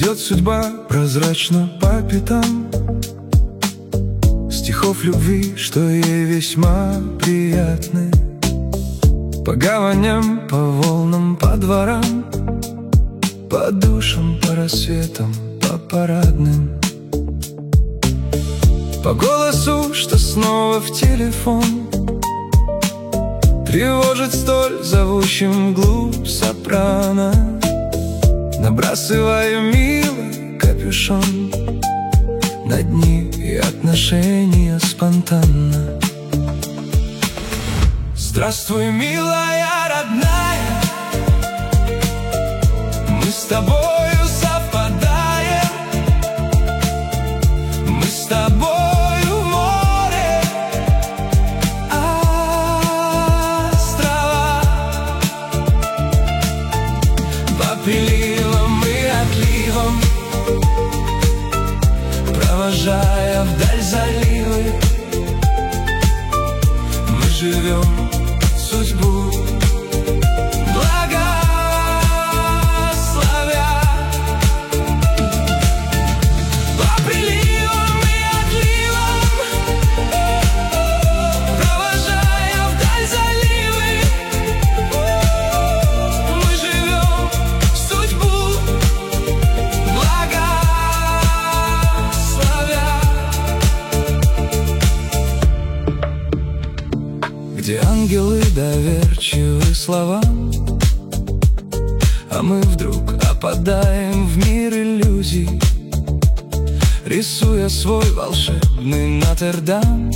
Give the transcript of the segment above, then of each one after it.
Идет судьба прозрачно по пятам стихов любви, что ей весьма приятны. По гаваням, по волнам, по дворам, по душам, по рассветам, по парадным, по голосу, что снова в телефон тревожит столь зовущим вглубь сопрано. Набрасываю милый капюшон на дни и отношения спонтанно. Здравствуй, милая родная, мы с тобою совпадаем, мы с тобою в море, острова, по приливам и отливам, провожая вдаль заливы, мы живем судьбу, благословя. По приливам и отливам, провожая вдаль заливы, мы живем судьбу, благословя. Где ангелы доверчивы словам, а мы вдруг опадаем в мир иллюзий, рисуя свой волшебный Нотр-Дам,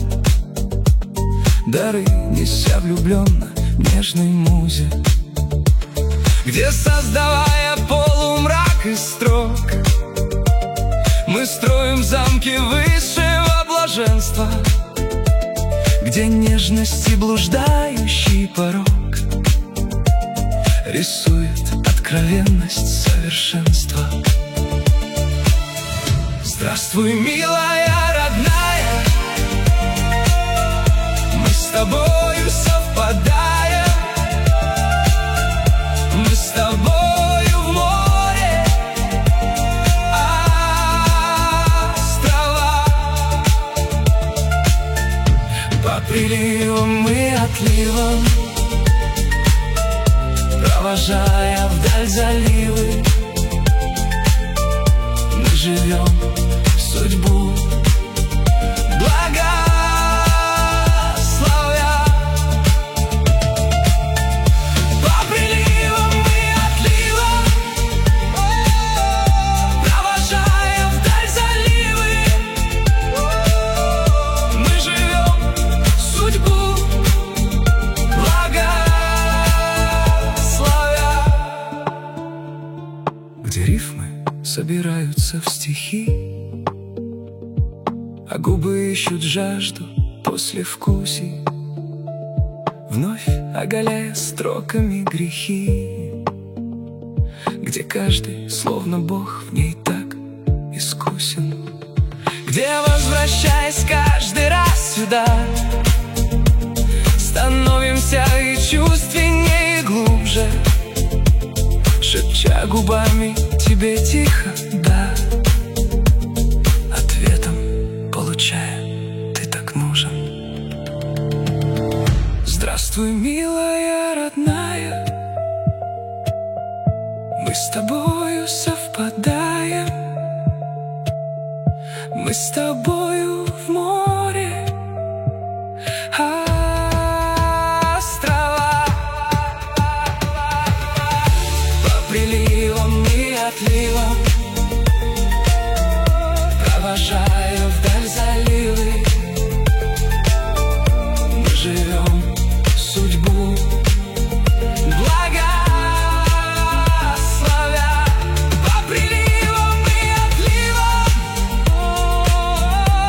дары неся влюбленно нежной музе, где, создавая полумрак из строк, мы строим замки высшего блаженства, где нежность и блуждающий порог рисует откровенность совершенства. Здравствуй, милая родная, мы с тобою совпадаем, мы с тобою в море, острова, по приливам и отливам, провожая вдаль заливы, мы живем судьбу, благословя. По приливам и отливам, провожая вдаль заливы, мы живем судьбу, благословя. Где рифмы собираются в стихи, а губы ищут жажду послевкусий, вновь оголяя строками грехи, где каждый, словно Бог, в ней так искусен, где, возвращаясь каждый раз сюда, становимся и чувственнее, и глубже, шепча губами тебе тихо «да», ответом получая «ты так нужен». Здравствуй, милая родная, мы с тобою совпадаем, мы с тобою в море, острова, по приливам и отливам, провожая вдаль заливы, мы живем судьбу, благословя. По приливам и отливам,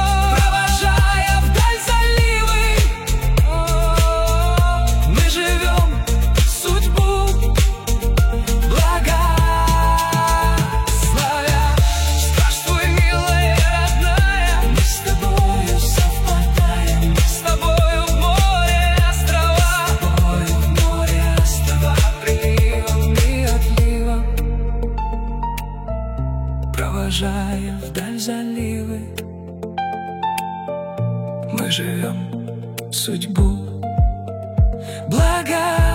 вдаль заливы. Мы живем судьбу благо.